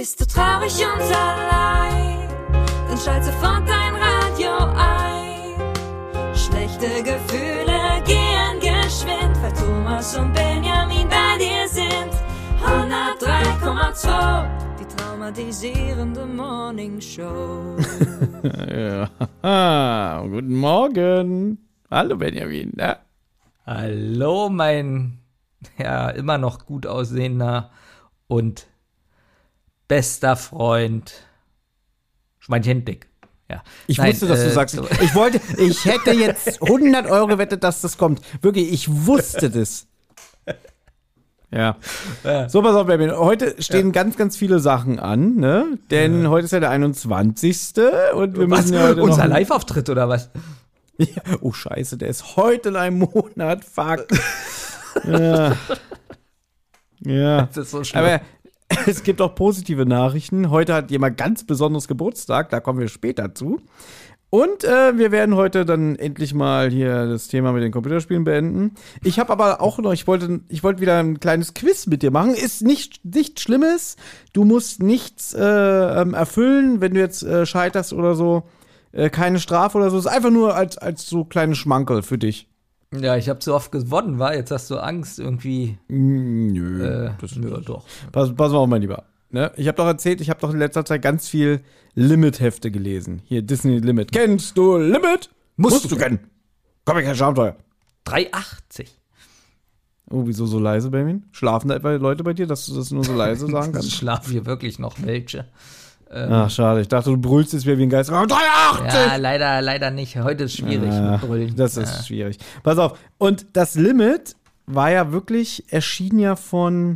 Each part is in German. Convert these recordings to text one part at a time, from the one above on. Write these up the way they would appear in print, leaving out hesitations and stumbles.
Bist du traurig und allein, dann schalt sofort dein Radio ein. Schlechte Gefühle gehen geschwind, weil Thomas und Benjamin bei dir sind. 103,2, die traumatisierende Morningshow. Ja. Guten Morgen. Hallo Benjamin. Ja. Hallo, mein immer noch gut aussehender und bester Freund Schweinchendick. Ja. Ich wusste, dass du sagst, so. ich hätte jetzt 100 Euro gewettet, dass das kommt. Wirklich, ich wusste das. Ja. So, pass auf, Benjamin. Heute stehen ganz, ganz viele Sachen an, ne? Denn heute ist ja der 21. Und wir müssen ja heute unser noch Live-Auftritt oder was? Ja. Oh, scheiße, der ist heute in einem Monat. Fuck. Ja. Das ist so schlimm. Aber es gibt auch positive Nachrichten. Heute hat jemand ganz besonderes Geburtstag, da kommen wir später zu. Und wir werden heute dann endlich mal hier das Thema mit den Computerspielen beenden. Ich habe aber auch noch, ich wollte wieder ein kleines Quiz mit dir machen. Ist nichts Schlimmes. Du musst nichts erfüllen, wenn du jetzt scheiterst oder so. Keine Strafe oder so. Ist einfach nur als so kleine Schmankerl für dich. Ja, ich habe so oft gewonnen, war. Jetzt hast du Angst irgendwie. Nö, doch. Pass mal auf, mein Lieber. Ne? Ich habe doch erzählt, ich habe doch in letzter Zeit ganz viel Limit-Hefte gelesen. Hier, Disney Limit. Kennst du Limit? Musst du kennen. Komm, ich kein Abenteuer. 3,80. Oh, wieso so leise, Benjamin? Schlafen da etwa Leute bei dir, dass du das nur so leise sagen kannst? Schlafen hier wirklich noch welche. Ach, schade. Ich dachte, du brüllst jetzt wieder wie ein Geist. 3,80! Ja, leider nicht. Heute ist schwierig mit Brüllen. Das ist schwierig. Pass auf. Und das Limit war ja wirklich, erschien ja von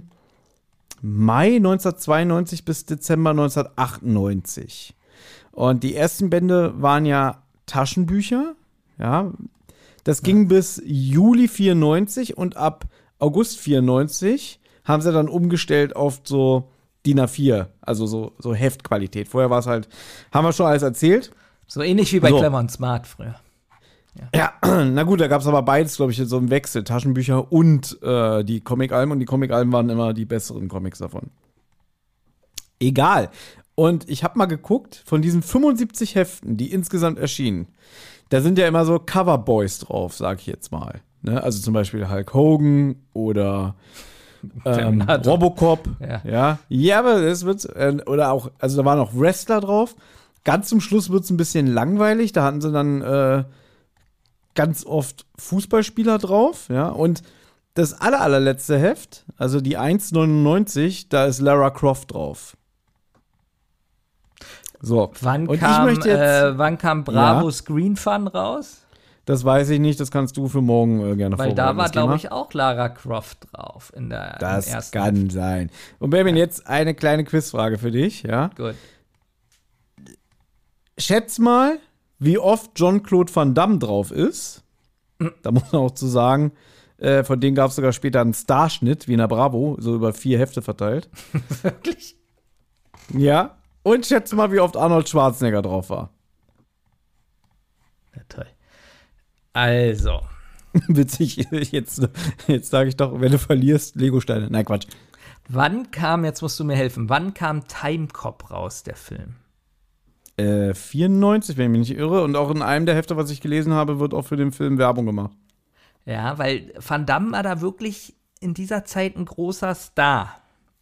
Mai 1992 bis Dezember 1998. Und die ersten Bände waren ja Taschenbücher. Ja. Das ging bis Juli 94 und ab August 94 haben sie dann umgestellt auf so DIN A4, also so Heftqualität. Vorher war es halt, haben wir schon alles erzählt. So ähnlich wie bei Clever & Smart früher. Ja, na gut, da gab es aber beides, glaube ich, so im Wechsel. Taschenbücher und die Comic-Alben. Und die Comic-Alben waren immer die besseren Comics davon. Egal. Und ich habe mal geguckt, von diesen 75 Heften, die insgesamt erschienen, da sind ja immer so Coverboys drauf, sag ich jetzt mal. Ne? Also zum Beispiel Hulk Hogan oder Robocop. Ja, aber das wird, oder auch, also da waren auch Wrestler drauf. Ganz zum Schluss wird es ein bisschen langweilig. Da hatten sie dann ganz oft Fußballspieler drauf, ja, und das allerletzte Heft, also die 1,99, da ist Lara Croft drauf. So. Wann und kam Bravo Screen Fun raus? Das weiß ich nicht, das kannst du für morgen gerne vorbereiten. Weil da war, glaube ich, auch Lara Croft drauf in der Das ersten kann Heft. sein. Und Benjamin, jetzt eine kleine Quizfrage für dich, ja? Gut. Schätz mal, wie oft Jean-Claude Van Damme drauf ist. Da muss man auch zu sagen, von denen gab es sogar später einen Starschnitt, wie in der Bravo, so über 4 Hefte verteilt. Wirklich? Ja. Und schätz mal, wie oft Arnold Schwarzenegger drauf war. Ja, toll. Also. Witzig, jetzt sage ich doch, wenn du verlierst, Legosteine. Nein, Quatsch. Jetzt musst du mir helfen, wann kam Timecop raus, der Film? 94, wenn ich mich nicht irre. Und auch in einem der Hefte, was ich gelesen habe, wird auch für den Film Werbung gemacht. Ja, weil Van Damme war da wirklich in dieser Zeit ein großer Star.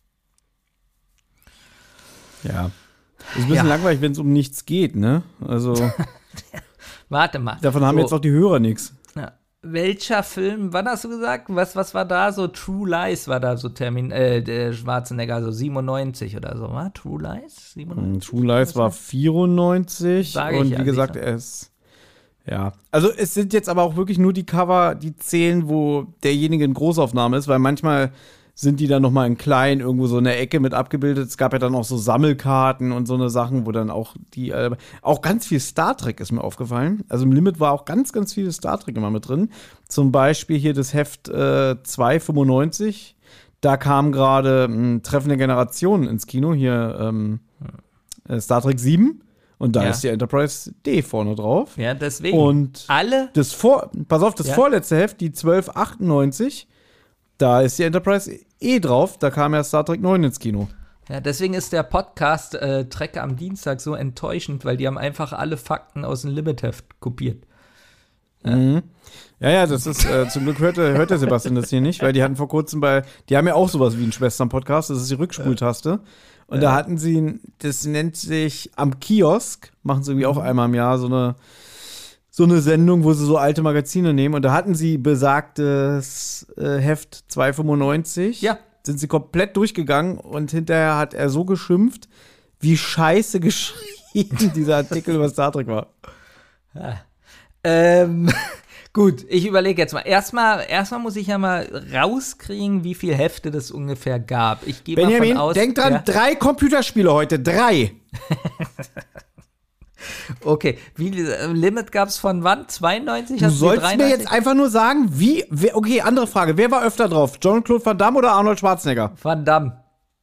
Ja. Ist ein bisschen langweilig, wenn es um nichts geht, ne? Also. Warte mal. Davon haben jetzt auch die Hörer nichts. Ja. Welcher Film, wann hast du gesagt? Was war da so? True Lies war da so der Schwarzenegger, so 97 oder so, wa? True Lies? 97? True Lies war 94 und wie gesagt, ja. Also es sind jetzt aber auch wirklich nur die Cover, die zählen, wo derjenige in Großaufnahme ist, weil manchmal sind die dann noch mal in klein irgendwo so in der Ecke mit abgebildet. Es gab ja dann auch so Sammelkarten und so eine Sachen, wo dann auch auch ganz viel Star Trek ist mir aufgefallen. Also im Limit war auch ganz, ganz viel Star Trek immer mit drin. Zum Beispiel hier das Heft 295. Da kam gerade Treffende Generationen ins Kino. Hier Star Trek 7. Und da ist die Enterprise D vorne drauf. Ja, deswegen. Und das vorletzte Heft, die 1298, da ist die Enterprise E drauf. Da kam ja Star Trek 9 ins Kino. Ja, deswegen ist der Podcast Trek am Dienstag so enttäuschend, weil die haben einfach alle Fakten aus dem Limitheft kopiert. Ja. Ja, das ist, zum Glück hört der Sebastian das hier nicht, weil die hatten vor kurzem die haben ja auch sowas wie einen Schwestern-Podcast, das ist die Rückspultaste. Und da hatten sie, das nennt sich am Kiosk, machen sie irgendwie auch einmal im Jahr so eine Sendung, wo sie so alte Magazine nehmen. Und da hatten sie besagtes Heft 295. Ja. Sind sie komplett durchgegangen und hinterher hat er so geschimpft, wie scheiße geschrieben dieser Artikel über Star Trek war. Ja. Gut, ich überlege jetzt mal. Erstmal muss ich ja mal rauskriegen, wie viele Hefte das ungefähr gab. Ich gehe mal von aus. Denk dran, 3 Computerspiele heute, 3. Okay, wie Limit gab es von wann? 92? Du sollst mir jetzt einfach nur sagen, okay, andere Frage. Wer war öfter drauf? Jean-Claude Van Damme oder Arnold Schwarzenegger? Van Damme.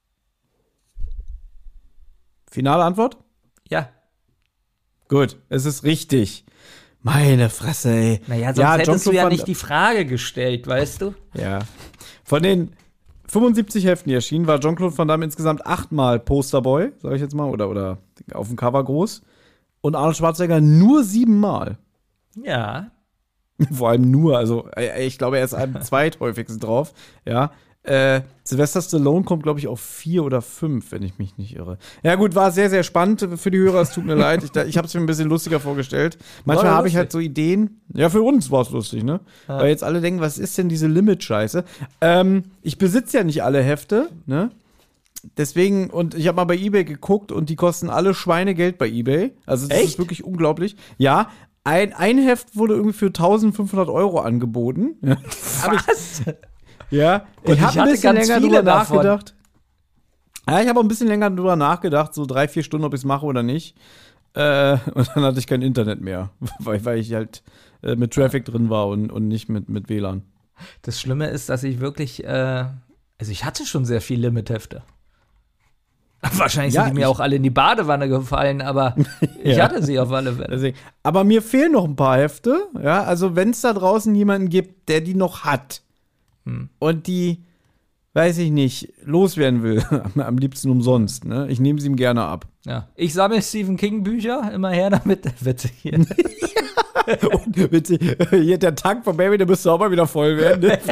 Finale Antwort? Ja. Gut, es ist richtig. Meine Fresse, ey. Naja, sonst hättest du ja nicht die Frage gestellt, weißt du? Ja. Von den 75 Heften, die erschienen, war Jean-Claude Van Damme insgesamt 8-mal Posterboy, sag ich jetzt mal, oder auf dem Cover groß. Und Arnold Schwarzenegger nur 7-mal. Ja. Vor allem nur, also ich glaube, er ist am zweithäufigsten drauf, ja. Sylvester Stallone kommt, glaube ich, auf 4 oder 5, wenn ich mich nicht irre. Ja gut, war sehr, sehr spannend für die Hörer, es tut mir leid. Ich habe es mir ein bisschen lustiger vorgestellt. Manchmal habe ich halt so Ideen. Ja, für uns war es lustig, ne? Ja. Weil jetzt alle denken, was ist denn diese Limit-Scheiße? Ich besitze ja nicht alle Hefte, ne? Deswegen, und ich habe mal bei eBay geguckt und die kosten alle Schweinegeld bei eBay. Also das ist wirklich unglaublich. Ja, ein Heft wurde irgendwie für 1.500 € angeboten. Was? Ja, ich habe ein bisschen länger drüber nachgedacht. Ja, ich habe auch ein bisschen länger drüber nachgedacht, so 3-4 Stunden, ob ich es mache oder nicht. Und dann hatte ich kein Internet mehr, weil ich halt mit Traffic drin war und nicht mit WLAN. Das Schlimme ist, dass ich wirklich, also ich hatte schon sehr viele Limit-Hefte. Wahrscheinlich sind die mir auch alle in die Badewanne gefallen, aber ich hatte sie auf alle Fälle. Deswegen. Aber mir fehlen noch ein paar Hefte. Ja, also wenn es da draußen jemanden gibt, der die noch hat und die, weiß ich nicht, loswerden will, am liebsten umsonst, ne? Ich nehme sie ihm gerne ab. Ja, ich sammle Stephen King Bücher, immer her damit. Witzig hier. Und witzig, hier der Tank von Baby, der müsste auch mal wieder voll werden. Ne?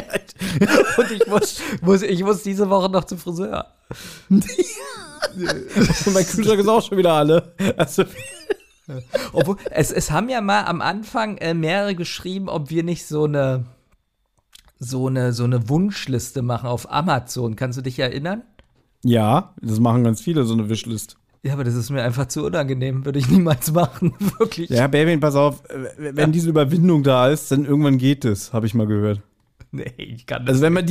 Und ich muss diese Woche noch zum Friseur. Und mein Kühlschrank ist auch schon wieder alle. Also, obwohl, es haben ja mal am Anfang mehrere geschrieben, ob wir nicht so eine Wunschliste machen auf Amazon. Kannst du dich erinnern? Ja, das machen ganz viele, so eine Wishlist. Ja, aber das ist mir einfach zu unangenehm. Würde ich niemals machen, wirklich. Ja, Baby, pass auf, wenn diese Überwindung da ist, dann irgendwann geht es, habe ich mal gehört. Nee, ich kann das Also wenn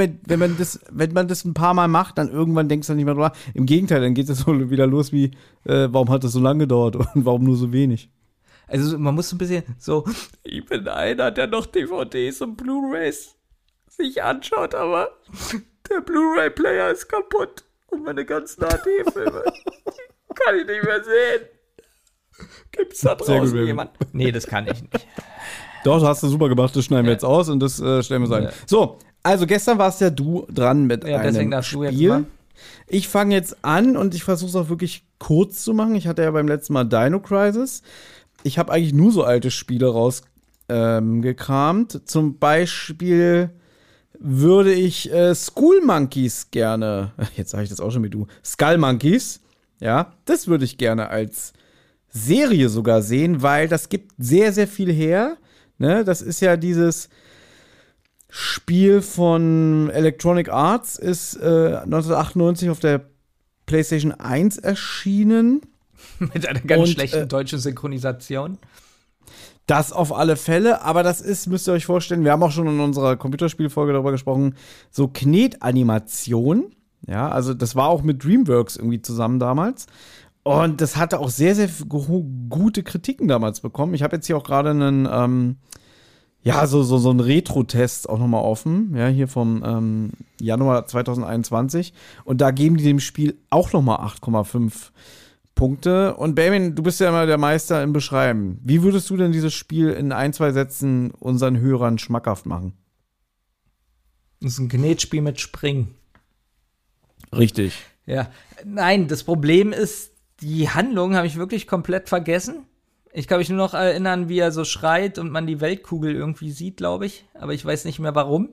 man das ein paar Mal macht, dann irgendwann denkst du nicht mehr drüber. Im Gegenteil, dann geht es so wieder los wie, warum hat das so lange gedauert und warum nur so wenig? Also man muss ein bisschen so, ich bin einer, der noch DVDs und Blu-Rays sich anschaut, aber der Blu-Ray-Player ist kaputt und meine ganzen HD-Filme kann ich nicht mehr sehen. Gibt's da draußen jemanden? Nee, das kann ich nicht. Doch, das hast du super gemacht, das schneiden wir jetzt aus und das stellen wir so ein. So, also gestern warst ja du dran mit einem Spiel. Ich fange jetzt an und ich versuche es auch wirklich kurz zu machen. Ich hatte ja beim letzten Mal Dino Crisis. Ich habe eigentlich nur so alte Spiele rausgekramt. Zum Beispiel würde ich Skull Monkeys gerne, jetzt sage ich das auch schon wie du, Skull Monkeys, ja, das würde ich gerne als Serie sogar sehen, weil das gibt sehr, sehr viel her. Ne? Das ist ja dieses Spiel von Electronic Arts, ist 1998 auf der PlayStation 1 erschienen. Mit einer ganz schlechten deutschen Synchronisation. Das auf alle Fälle, aber das ist, müsst ihr euch vorstellen, wir haben auch schon in unserer Computerspielfolge darüber gesprochen, so Knetanimation. Ja, also das war auch mit DreamWorks irgendwie zusammen damals. Und das hatte auch sehr, sehr gute Kritiken damals bekommen. Ich habe jetzt hier auch gerade einen, so einen Retro-Test auch nochmal offen. Ja, hier vom Januar 2021. Und da geben die dem Spiel auch nochmal 8,5 Punkte. Und Benjamin, du bist ja immer der Meister im Beschreiben. Wie würdest du denn dieses Spiel in 1-2 Sätzen unseren Hörern schmackhaft machen? Das ist ein Knetspiel mit Springen. Richtig. Ja, nein, das Problem ist, die Handlung habe ich wirklich komplett vergessen. Ich kann mich nur noch erinnern, wie er so schreit und man die Weltkugel irgendwie sieht, glaube ich. Aber ich weiß nicht mehr, warum.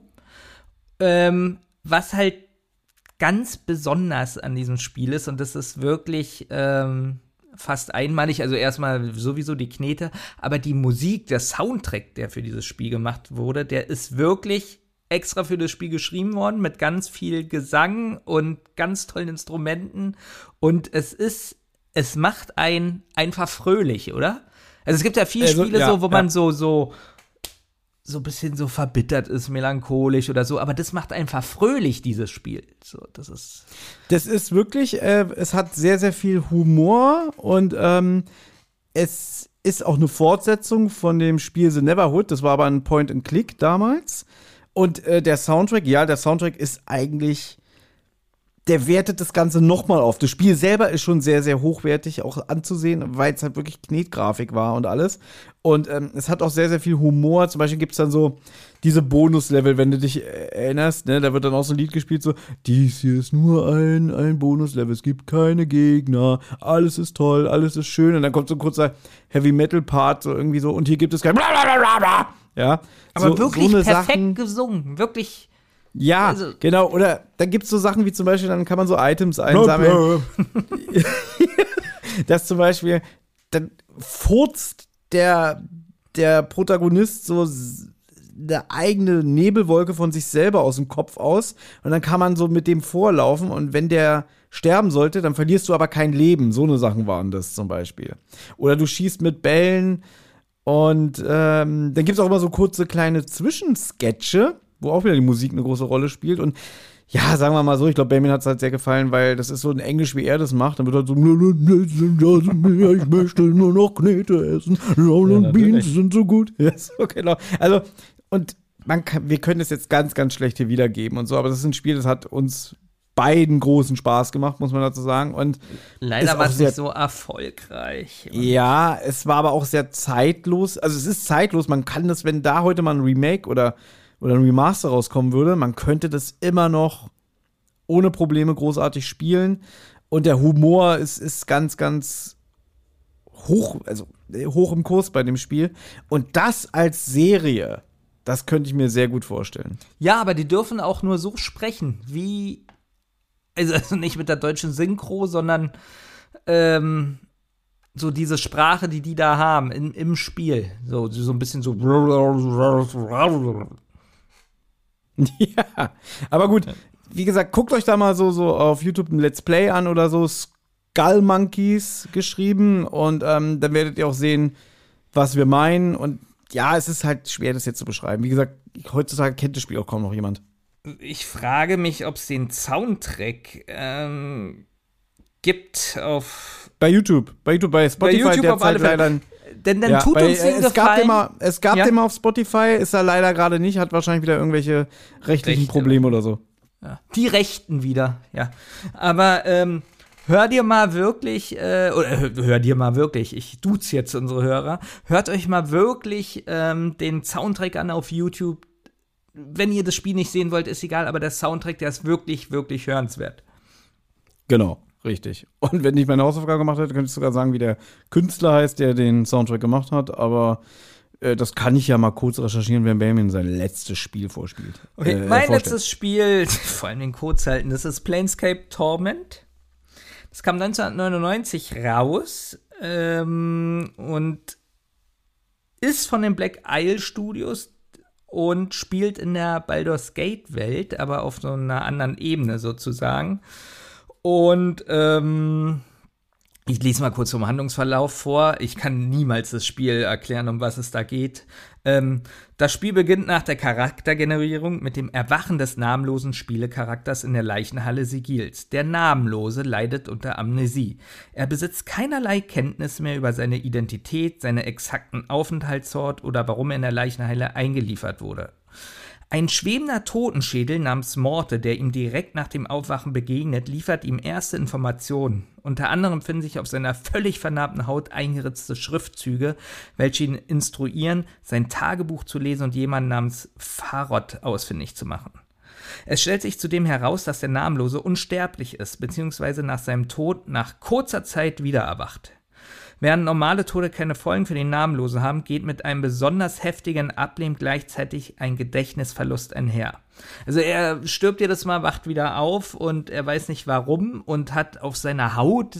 Was halt ganz besonders an diesem Spiel ist, und das ist wirklich fast einmalig, also erstmal sowieso die Knete, aber die Musik, der Soundtrack, der für dieses Spiel gemacht wurde, der ist wirklich extra für das Spiel geschrieben worden, mit ganz viel Gesang und ganz tollen Instrumenten. Und es macht einen einfach fröhlich, oder? Also es gibt ja viele Spiele, wo man so ein bisschen so verbittert ist, melancholisch oder so, aber das macht einfach fröhlich, dieses Spiel. So, das ist wirklich, es hat sehr, sehr viel Humor und es ist auch eine Fortsetzung von dem Spiel The Neverhood, das war aber ein Point-and-Click damals. Und der Soundtrack ist eigentlich, der wertet das Ganze nochmal auf. Das Spiel selber ist schon sehr, sehr hochwertig auch anzusehen, weil es halt wirklich Knetgrafik war und alles. Und es hat auch sehr, sehr viel Humor. Zum Beispiel gibt es dann so diese Bonuslevel, wenn du dich erinnerst, ne? Da wird dann auch so ein Lied gespielt, so: Dies hier ist nur ein Bonuslevel, es gibt keine Gegner, alles ist toll, alles ist schön. Und dann kommt so ein kurzer Heavy-Metal-Part, so irgendwie so, und hier gibt es kein Blablabla. Ja, aber wirklich so perfekt Sachen, gesungen, wirklich. Ja, also, genau. Oder da gibt es so Sachen wie zum Beispiel, dann kann man so Items einsammeln. Dass zum Beispiel, dann furzt der Protagonist so eine eigene Nebelwolke von sich selber aus dem Kopf aus. Und dann kann man so mit dem vorlaufen. Und wenn der sterben sollte, dann verlierst du aber kein Leben. So eine Sachen waren das zum Beispiel. Oder du schießt mit Bällen. Und dann gibt es auch immer so kurze kleine Zwischensketche, wo auch wieder die Musik eine große Rolle spielt. Und ja, sagen wir mal so, ich glaube, Benjamin hat es halt sehr gefallen, weil das ist so in Englisch, wie er das macht. Dann wird halt so: Ich möchte nur noch Knete essen. Beans sind so gut. Ja, so genau. Also, und wir können das jetzt ganz, ganz schlecht hier wiedergeben und so, aber das ist ein Spiel, das hat uns beiden großen Spaß gemacht, muss man dazu sagen. Und leider war es nicht so erfolgreich. Ja, es war aber auch sehr zeitlos. Also es ist zeitlos. Man kann das, wenn da heute mal ein Remake oder ein Remaster rauskommen würde, man könnte das immer noch ohne Probleme großartig spielen. Und der Humor ist ganz, ganz hoch, also hoch im Kurs bei dem Spiel. Und das als Serie, das könnte ich mir sehr gut vorstellen. Ja, aber die dürfen auch nur so sprechen, wie also nicht mit der deutschen Synchro, sondern so diese Sprache, die da haben im Spiel. So ein bisschen so. Ja, aber gut, wie gesagt, guckt euch da mal so auf YouTube ein Let's Play an oder so, Skull Monkeys geschrieben, und dann werdet ihr auch sehen, was wir meinen. Und ja, es ist halt schwer, das jetzt zu beschreiben. Wie gesagt, heutzutage kennt das Spiel auch kaum noch jemand. Ich frage mich, ob es den Soundtrack gibt bei YouTube, bei Spotify derzeit leider. Denn dann tut uns den Gefallen. Es gab den mal auf Spotify, ist er leider gerade nicht, hat wahrscheinlich wieder irgendwelche rechtlichen Probleme oder so. Ja. Die Rechten wieder, ja. Aber hör dir mal wirklich, ich duze jetzt unsere Hörer, hört euch mal wirklich den Soundtrack an auf YouTube. Wenn ihr das Spiel nicht sehen wollt, ist egal, aber der Soundtrack, der ist wirklich, wirklich hörenswert. Genau, richtig. Und wenn ich meine Hausaufgabe gemacht hätte, könnte ich sogar sagen, wie der Künstler heißt, der den Soundtrack gemacht hat. Aber das kann ich ja mal kurz recherchieren, wenn Benjamin sein letztes Spiel vorspielt. Okay, mein letztes Spiel, vor allem den kurz halten, das ist Planescape Torment. Das kam 1999 raus und ist von den Black Isle Studios und spielt in der Baldur's Gate Welt, aber auf so einer anderen Ebene sozusagen. Und ich lese mal kurz vom Handlungsverlauf vor. Ich kann niemals das Spiel erklären, um was es da geht. Das Spiel beginnt nach der Charaktergenerierung mit dem Erwachen des namenlosen Spielecharakters in der Leichenhalle Sigils. Der Namenlose leidet unter Amnesie. Er besitzt keinerlei Kenntnis mehr über seine Identität, seinen exakten Aufenthaltsort oder warum er in der Leichenhalle eingeliefert wurde. Ein schwebender Totenschädel namens Morte, der ihm direkt nach dem Aufwachen begegnet, liefert ihm erste Informationen. Unter anderem finden sich auf seiner völlig vernarbten Haut eingeritzte Schriftzüge, welche ihn instruieren, sein Tagebuch zu lesen und jemanden namens Farod ausfindig zu machen. Es stellt sich zudem heraus, dass der Namenlose unsterblich ist, beziehungsweise nach seinem Tod nach kurzer Zeit wieder erwacht. Während normale Tode keine Folgen für den Namenlose haben, geht mit einem besonders heftigen Ableben gleichzeitig ein Gedächtnisverlust einher. Also er stirbt jedes Mal, wacht wieder auf und er weiß nicht warum und hat auf seiner Haut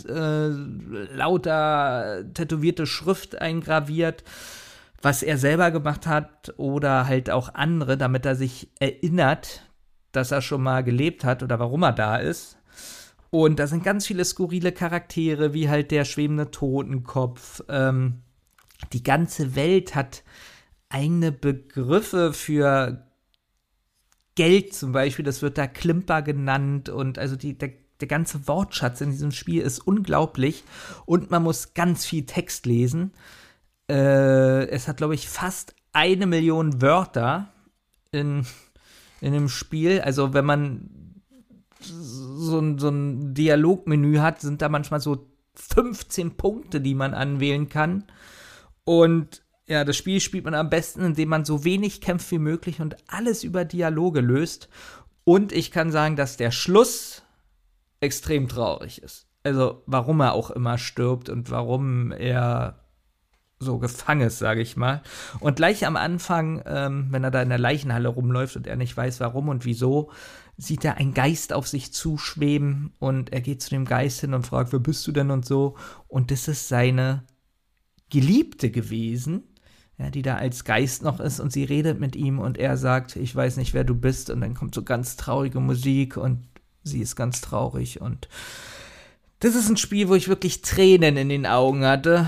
lauter tätowierte Schrift eingraviert, was er selber gemacht hat oder halt auch andere, damit er sich erinnert, dass er schon mal gelebt hat oder warum er da ist. Und da sind ganz viele skurrile Charaktere, wie halt der schwebende Totenkopf. Die ganze Welt hat eigene Begriffe für Geld zum Beispiel, das wird da Klimper genannt. Und also der ganze Wortschatz in diesem Spiel ist unglaublich. Und man muss ganz viel Text lesen. Es hat, glaube ich, fast 1 Million Wörter in dem Spiel. Also wenn man so ein Dialogmenü hat, sind da manchmal so 15 Punkte, die man anwählen kann. Und ja, das Spiel spielt man am besten, indem man so wenig kämpft wie möglich und alles über Dialoge löst. Und ich kann sagen, dass der Schluss extrem traurig ist. Also, warum er auch immer stirbt und warum er so gefangen ist, sage ich mal. Und gleich am Anfang, wenn er da in der Leichenhalle rumläuft und er nicht weiß, warum und wieso, sieht er einen Geist auf sich zuschweben und er geht zu dem Geist hin und fragt, wer bist du denn und so. Und das ist seine Geliebte gewesen, ja, die da als Geist noch ist und sie redet mit ihm und er sagt, ich weiß nicht, wer du bist. Und dann kommt so ganz traurige Musik und sie ist ganz traurig. Und das ist ein Spiel, wo ich wirklich Tränen in den Augen hatte.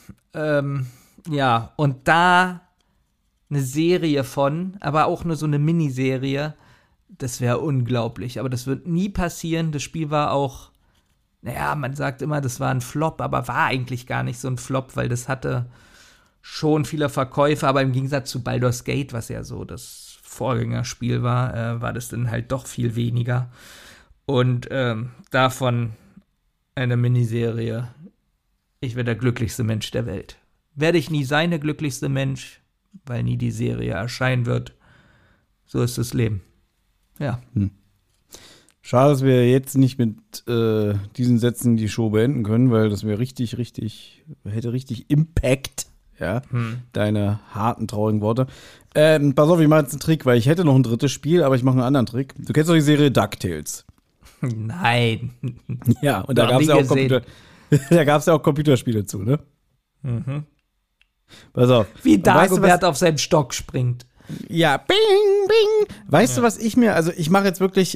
Ja, und da eine Serie von, aber auch nur so eine Miniserie, das wäre unglaublich. Aber das wird nie passieren. Das Spiel war auch, naja, man sagt immer, das war ein Flop, aber war eigentlich gar nicht so ein Flop, weil das hatte schon viele Verkäufe, aber im Gegensatz zu Baldur's Gate, was ja so das Vorgängerspiel war, war das dann halt doch viel weniger. Und davon eine Miniserie. Ich wäre der glücklichste Mensch der Welt. Werde ich nie sein, der glücklichste Mensch, weil nie die Serie erscheinen wird. So ist das Leben. Ja. Schade, dass wir jetzt nicht mit diesen Sätzen die Show beenden können, weil das wäre hätte richtig Impact, ja, deine harten, traurigen Worte. Pass auf, ich mache jetzt einen Trick, weil ich hätte noch ein drittes Spiel, aber ich mache einen anderen Trick. Du kennst doch die Serie DuckTales. Nein. Ja, und da gab es ja auch Computerspiele zu, ne? Mhm. Pass auf. Wie Dagobert auf seinem Stock springt. Ja, bing, bing. Weißt du, was ich mache jetzt wirklich,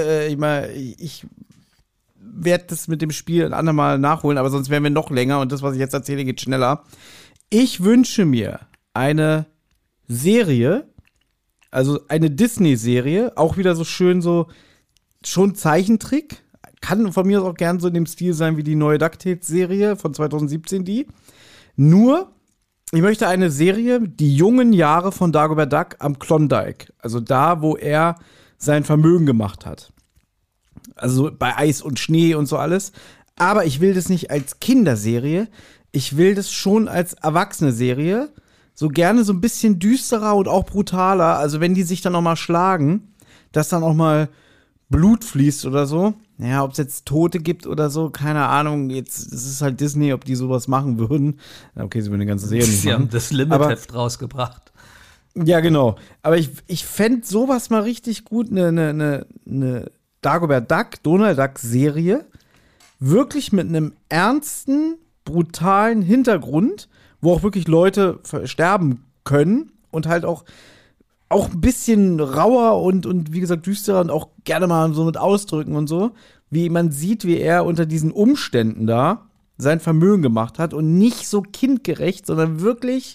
ich werde das mit dem Spiel ein andermal nachholen, aber sonst wären wir noch länger und das, was ich jetzt erzähle, geht schneller. Ich wünsche mir eine Serie, also eine Disney-Serie, auch wieder so schön so, schon Zeichentrick, kann von mir aus auch gern so in dem Stil sein wie die neue DuckTales-Serie von 2017, die. Nur, ich möchte eine Serie, die jungen Jahre von Dagobert Duck am Klondike. Also da, wo er sein Vermögen gemacht hat. Also bei Eis und Schnee und so alles. Aber ich will das nicht als Kinderserie. Ich will das schon als Erwachsene-Serie. So gerne so ein bisschen düsterer und auch brutaler. Also wenn die sich dann noch mal schlagen, dass dann auch mal Blut fließt oder so. Naja, ob es jetzt Tote gibt oder so, keine Ahnung. Jetzt, es ist halt Disney, ob die sowas machen würden. Okay, sie würden eine ganze Serie nicht machen. Sie haben das Limit-Heft rausgebracht. Ja, genau. Aber ich fände sowas mal richtig gut, eine Dagobert Duck, Donald Duck-Serie. Wirklich mit einem ernsten, brutalen Hintergrund, wo auch wirklich Leute sterben können und halt auch ein bisschen rauer und wie gesagt düsterer und auch gerne mal so mit Ausdrücken und so, wie man sieht, wie er unter diesen Umständen da sein Vermögen gemacht hat und nicht so kindgerecht, sondern wirklich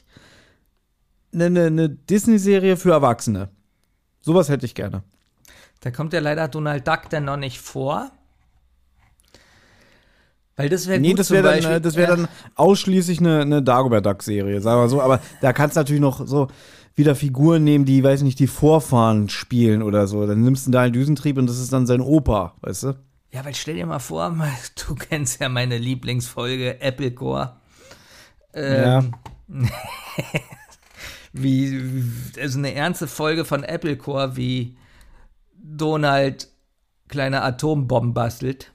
eine Disney-Serie für Erwachsene. Sowas hätte ich gerne. Da kommt ja leider Donald Duck dann noch nicht vor. Weil das wäre gut. Das wäre dann ausschließlich eine Dagobert Duck-Serie, sagen wir so. Aber da kannst du natürlich noch so wieder Figuren nehmen, die, weiß nicht, die Vorfahren spielen oder so. Dann nimmst du da einen Düsentrieb und das ist dann sein Opa, weißt du? Ja, weil stell dir mal vor, du kennst ja meine Lieblingsfolge Applecore. Ja. Also eine ernste Folge von Applecore, wie Donald kleine Atombomben bastelt.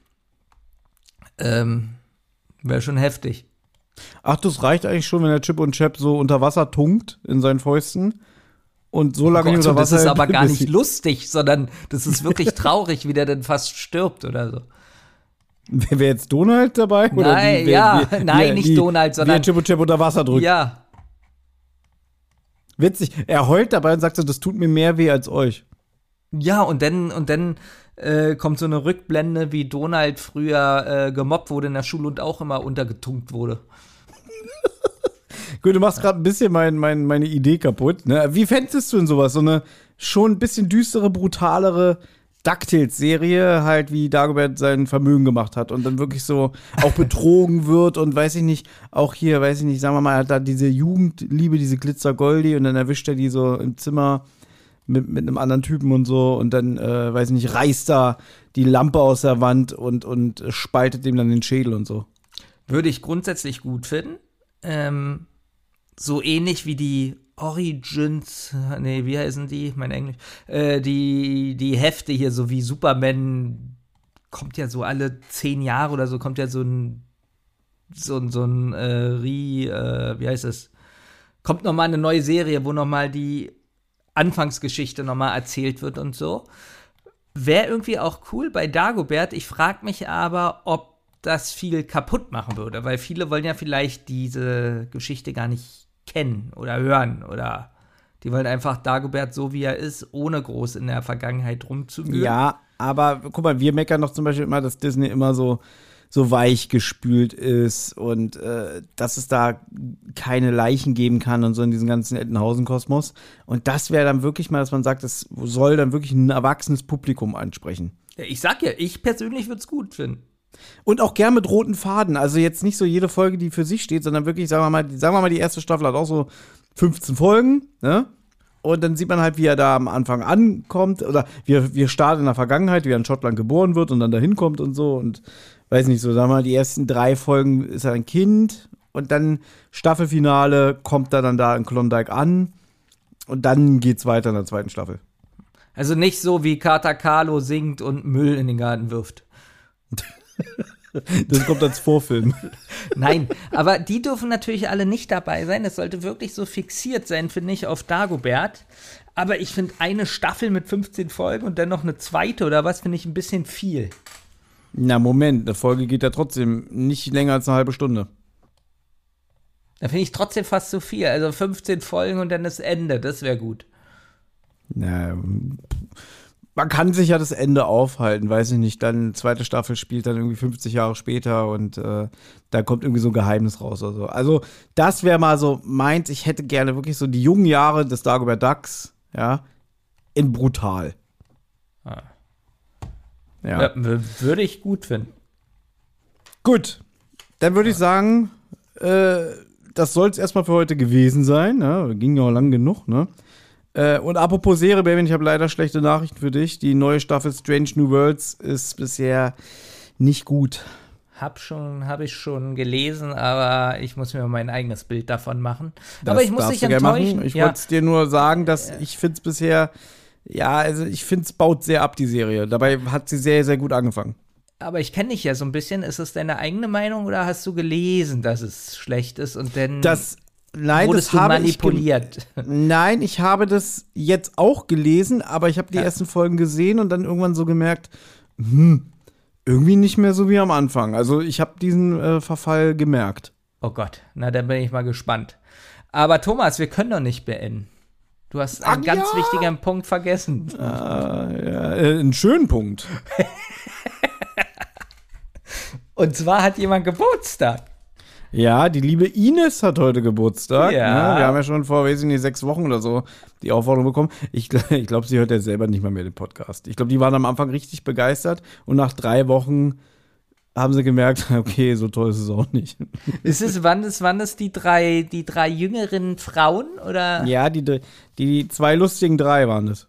Wäre schon heftig. Ach, das reicht eigentlich schon, wenn der Chip und Chap so unter Wasser tunkt in seinen Fäusten und so lange unter Wasser. Das ist aber gar nicht lustig, sondern das ist wirklich traurig, wie der denn fast stirbt oder so. Wäre jetzt Donald dabei? Oder nein, nicht Donald, sondern wie Chip und Chap unter Wasser drückt. Ja. Witzig. Er heult dabei und sagt so, das tut mir mehr weh als euch. Ja, und dann kommt so eine Rückblende, wie Donald früher gemobbt wurde in der Schule und auch immer untergetunkt wurde. Gut, du machst gerade ein bisschen meine Idee kaputt. Ne? Wie fändest du denn sowas? So eine schon ein bisschen düstere, brutalere DuckTales-Serie, halt wie Dagobert sein Vermögen gemacht hat und dann wirklich so auch betrogen wird und weiß ich nicht, auch hier, weiß ich nicht, sagen wir mal, er hat da diese Jugendliebe, diese Glitzer-Goldi und dann erwischt er die so im Zimmer mit einem anderen Typen und so und dann, weiß ich nicht, reißt da die Lampe aus der Wand und spaltet ihm dann den Schädel und so. Würde ich grundsätzlich gut finden. So ähnlich wie die Origins, wie heißen die? Mein Englisch. Die Hefte hier, so wie Superman, kommt ja so alle 10 Jahre oder so, kommt ja wie heißt das? Kommt nochmal eine neue Serie, wo nochmal die Anfangsgeschichte nochmal erzählt wird und so. Wäre irgendwie auch cool bei Dagobert. Ich frage mich aber, ob das viel kaputt machen würde, weil viele wollen ja vielleicht diese Geschichte gar nicht kennen oder hören oder die wollen einfach Dagobert so, wie er ist, ohne groß in der Vergangenheit rumzugehen. Ja, aber guck mal, wir meckern doch zum Beispiel immer, dass Disney immer so weich gespült ist und dass es da keine Leichen geben kann und so in diesem ganzen Entenhausen-Kosmos. Und das wäre dann wirklich mal, dass man sagt, das soll dann wirklich ein erwachsenes Publikum ansprechen. Ja, ich sag ja, ich persönlich würde es gut finden. Und auch gern mit roten Faden. Also jetzt nicht so jede Folge, die für sich steht, sondern wirklich, sagen wir mal, die erste Staffel hat auch so 15 Folgen, ne? Und dann sieht man halt, wie er da am Anfang ankommt. Oder wir starten in der Vergangenheit, wie er in Schottland geboren wird und dann dahin kommt und so. Und weiß nicht, so sagen wir mal, die ersten 3 Folgen ist er ein Kind. Und dann Staffelfinale kommt er dann da in Klondike an. Und dann geht's weiter in der zweiten Staffel. Also nicht so, wie Kata Kahlo singt und Müll in den Garten wirft. Das kommt als Vorfilm. Nein, aber die dürfen natürlich alle nicht dabei sein. Es sollte wirklich so fixiert sein, finde ich, auf Dagobert. Aber ich finde eine Staffel mit 15 Folgen und dann noch eine zweite oder was, finde ich ein bisschen viel. Na, Moment, eine Folge geht ja trotzdem nicht länger als eine halbe Stunde. Da finde ich trotzdem fast zu viel. Also 15 Folgen und dann das Ende, das wäre gut. Na, man kann sich ja das Ende aufhalten, weiß ich nicht. Dann zweite Staffel spielt dann irgendwie 50 Jahre später und da kommt irgendwie so ein Geheimnis raus oder so. Also das wäre mal so meins. Ich hätte gerne wirklich so die jungen Jahre des Dagobert Ducks, ja, in brutal. Ah. Ja, würde ich gut finden. Gut, dann würde ich sagen, das soll es erstmal für heute gewesen sein. Ne? Ging ja auch lang genug, ne? Und apropos Serie, Baby, ich habe leider schlechte Nachrichten für dich. Die neue Staffel Strange New Worlds ist bisher nicht gut. Hab ich schon gelesen, aber ich muss mir mein eigenes Bild davon machen. Aber ich muss dich enttäuschen. Ich wollte es dir nur sagen, dass ich finde es bisher, ja, also ich finde es baut sehr ab, die Serie. Dabei hat sie sehr, sehr gut angefangen. Aber ich kenne dich ja so ein bisschen. Ist es deine eigene Meinung oder hast du gelesen, dass es schlecht ist und dann wurdest du manipuliert? Nein, ich habe das jetzt auch gelesen, aber ich habe die ersten Folgen gesehen und dann irgendwann so gemerkt, irgendwie nicht mehr so wie am Anfang. Also ich habe diesen Verfall gemerkt. Oh Gott, na dann bin ich mal gespannt. Aber Thomas, wir können doch nicht beenden. Du hast einen ganz wichtigen Punkt vergessen. Einen schönen Punkt. Und zwar hat jemand Geburtstag. Ja, die liebe Ines hat heute Geburtstag. Ja. Ne? Wir haben ja schon vor, weiß ich nicht, 6 Wochen oder so die Aufforderung bekommen. Ich glaube, sie hört ja selber nicht mal mehr den Podcast. Ich glaube, die waren am Anfang richtig begeistert und nach 3 Wochen haben sie gemerkt, okay, so toll ist es auch nicht. Waren es die drei jüngeren Frauen, oder? Ja, die 2 lustigen 3 waren es.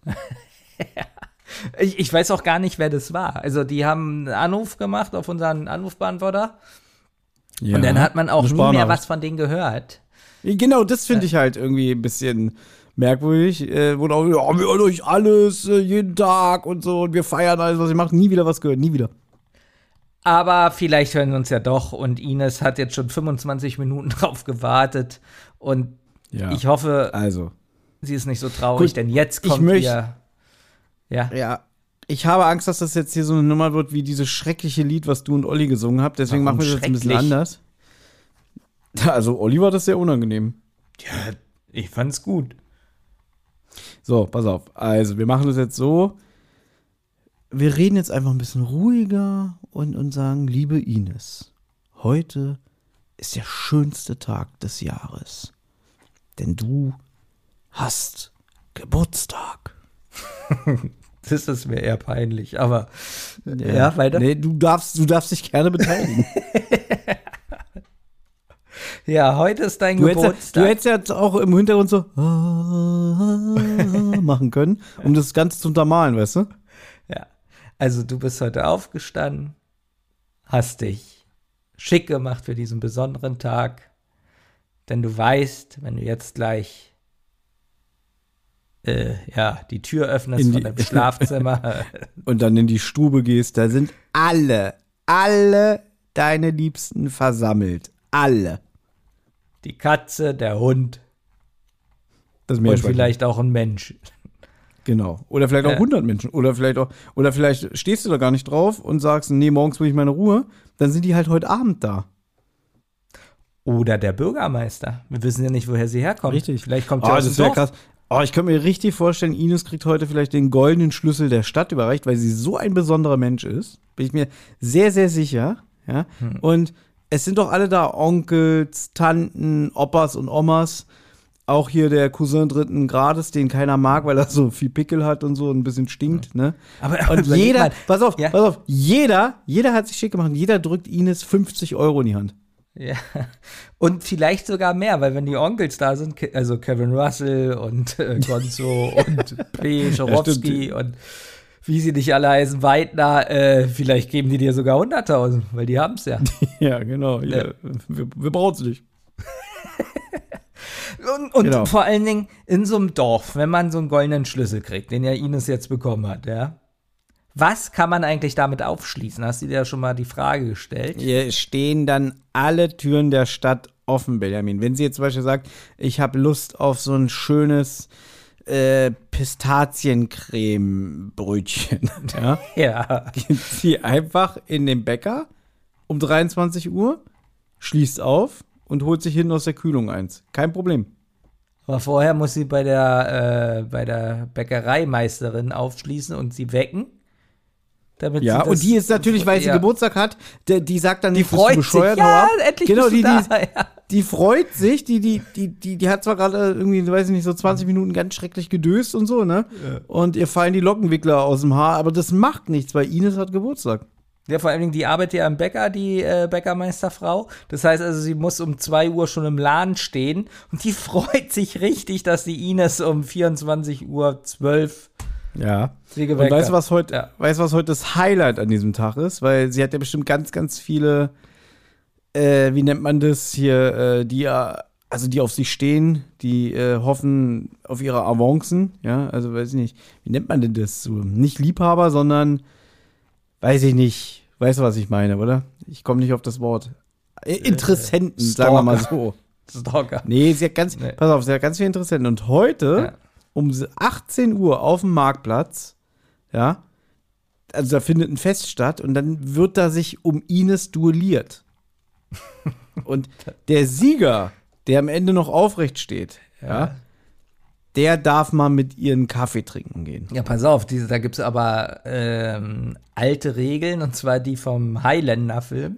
Ich weiß auch gar nicht, wer das war. Also, die haben einen Anruf gemacht auf unseren Anrufbeantworter. Ja, und dann hat man auch nie mehr was von denen gehört. Genau, das finde ich halt irgendwie ein bisschen merkwürdig. Wurde auch, ja, wir hören euch alles, jeden Tag und so. Und wir feiern alles, was ihr macht. Nie wieder was gehört, nie wieder. Aber vielleicht hören wir uns ja doch. Und Ines hat jetzt schon 25 Minuten drauf gewartet. Und ich hoffe, sie ist nicht so traurig, gut, denn jetzt kommt ihr. Ja. Ich habe Angst, dass das jetzt hier so eine Nummer wird wie dieses schreckliche Lied, was du und Olli gesungen habt. Deswegen machen wir das jetzt ein bisschen anders. Also, Olli war das sehr unangenehm. Ja, ich fand's gut. So, pass auf. Also, wir machen das jetzt so. Wir reden jetzt einfach ein bisschen ruhiger und sagen, liebe Ines, heute ist der schönste Tag des Jahres. Denn du hast Geburtstag. Das ist mir eher peinlich, aber ja, weiter. Nee, du darfst dich gerne beteiligen. Ja, heute ist dein Geburtstag. Du hättest jetzt auch im Hintergrund so machen können, um das Ganze zu untermalen, weißt du? Ja, also du bist heute aufgestanden, hast dich schick gemacht für diesen besonderen Tag, denn du weißt, wenn du jetzt gleich die Tür öffnest von deinem Schlafzimmer und dann in die Stube gehst, da sind alle deine Liebsten versammelt. Alle. Die Katze, der Hund das und vielleicht auch ein Mensch. Genau. Oder vielleicht auch 100 Menschen. Oder vielleicht stehst du da gar nicht drauf und sagst, nee, morgens will ich meine Ruhe. Dann sind die halt heute Abend da. Oder der Bürgermeister. Wir wissen ja nicht, woher sie herkommt. Richtig. Vielleicht kommt ja das wäre krass. Oh, ich könnte mir richtig vorstellen, Ines kriegt heute vielleicht den goldenen Schlüssel der Stadt überreicht, weil sie so ein besonderer Mensch ist. Bin ich mir sehr, sehr sicher. Ja? Und es sind doch alle da, Onkels, Tanten, Opas und Omas. Auch hier der Cousin 3. Grades, den keiner mag, weil er so viel Pickel hat und so ein bisschen stinkt. Ne? Und jeder, pass auf, jeder hat sich schick gemacht und jeder drückt Ines 50 € in die Hand. Ja, und vielleicht sogar mehr, weil wenn die Onkels da sind, also Kevin Russell und Gonzo und P. Schorowski und wie sie nicht alle heißen, Weidner, vielleicht geben die dir sogar 100.000, weil die haben es ja. Ja, genau. Ja. Wir brauchen es nicht. Und genau. Vor allen Dingen in so einem Dorf, wenn man so einen goldenen Schlüssel kriegt, den ja Ines jetzt bekommen hat, ja. Was kann man eigentlich damit aufschließen? Hast du dir ja schon mal die Frage gestellt? Hier stehen dann alle Türen der Stadt offen, Benjamin. Wenn sie jetzt zum Beispiel sagt, ich habe Lust auf so ein schönes Pistaziencreme-Brötchen, ja, geht sie einfach in den Bäcker um 23 Uhr, schließt auf und holt sich hinten aus der Kühlung eins. Kein Problem. Aber vorher muss sie bei der Bäckereimeisterin aufschließen und sie wecken. Ja, und die ist natürlich, weil sie Geburtstag hat, die sagt dann nicht, bist du bescheuert, ja, endlich genau, bist du da, die freut sich, die hat zwar gerade irgendwie, weiß ich nicht, so 20 Minuten ganz schrecklich gedöst und so, ne? Ja. Und ihr fallen die Lockenwickler aus dem Haar, aber das macht nichts, weil Ines hat Geburtstag. Ja, vor allen Dingen, die arbeitet ja im Bäcker, die Bäckermeisterfrau. Das heißt also, sie muss um 2 Uhr schon im Laden stehen und die freut sich richtig, dass die Ines um 24:12 Uhr sie geweckt hat. Und weißt du, was heute das Highlight an diesem Tag ist? Weil sie hat ja bestimmt ganz, ganz viele, wie nennt man das hier, die auf sie stehen, die hoffen auf ihre Avancen, ja, also weiß ich nicht, wie nennt man denn das so? Nicht Liebhaber, sondern weiß ich nicht, weißt du, was ich meine, oder? Ich komme nicht auf das Wort. Interessenten, sagen wir mal so. Stalker. Nee, pass auf, sie hat ganz viele Interessenten. Und heute um 18 Uhr auf dem Marktplatz, ja, also da findet ein Fest statt und dann wird da sich um Ines duelliert. Und der Sieger, der am Ende noch aufrecht steht, ja, der darf mal mit ihr einen Kaffee trinken gehen. Ja, pass auf, da gibt es aber alte Regeln, und zwar die vom Highlander-Film.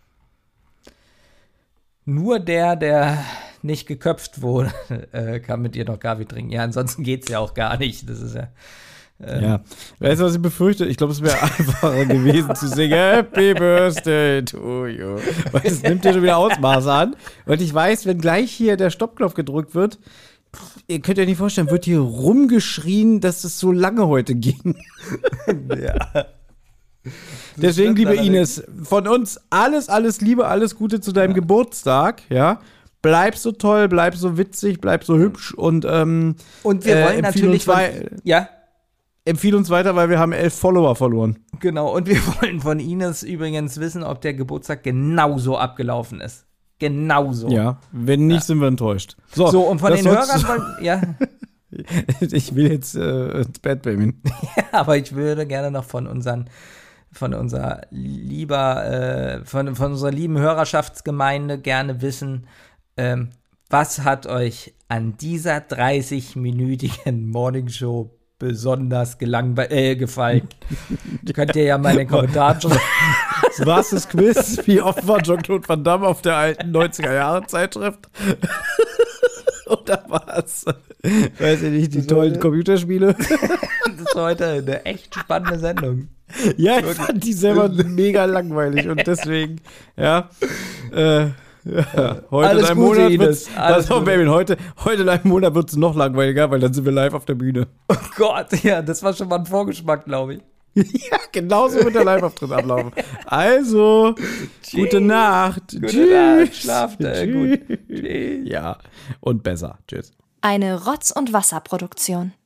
Nur der nicht geköpft wurde, kann mit ihr noch Kaffee trinken. Ja, ansonsten geht's ja auch gar nicht. Das ist ja. Ja, weißt du, was ich befürchte? Ich glaube, es wäre einfacher gewesen zu singen Happy Birthday to you. Weil es nimmt ja schon wieder Ausmaße an. Und ich weiß, wenn gleich hier der Stoppknopf gedrückt wird, ihr könnt euch nicht vorstellen, wird hier rumgeschrien, dass es so lange heute ging. Ja. Deswegen, liebe Ines, von uns alles Liebe, alles Gute zu deinem Geburtstag, ja. bleib so toll, bleib so witzig, bleib so hübsch und wir wollen natürlich empfehle uns weiter, weil wir haben 11 Follower verloren. Genau, und wir wollen von Ines übrigens wissen, ob der Geburtstag genauso abgelaufen ist. Genauso. Ja, wenn nicht, sind wir enttäuscht. So und von den Hörern ja. Ich will jetzt ins Bett, Baby. Ja, aber ich würde gerne noch von unserer lieben Hörerschaftsgemeinde gerne wissen, was hat euch an dieser 30-minütigen Morningshow besonders gefallen? Könnt ihr ja mal in den Kommentaren schreiben. Was das Quiz? Wie oft war Jean-Claude Van Damme auf der alten 90er-Jahre-Zeitschrift? Oder was? Weiß ich nicht, die tollen Computerspiele? Das ist heute eine echt spannende Sendung. Ja, ich fand die selber mega langweilig und deswegen, ja. Heute alles in einem Gute, Monat Ines. heute in einem Monat wird es noch langweiliger, weil dann sind wir live auf der Bühne. Oh Gott, ja, das war schon mal ein Vorgeschmack, glaube ich. Ja, genauso wird der Live-Auftritt ablaufen. Also, gute Nacht. Gute Nacht, schlaft gut. Ja, und besser. Tschüss. Eine Rotz- und Wasser-Produktion.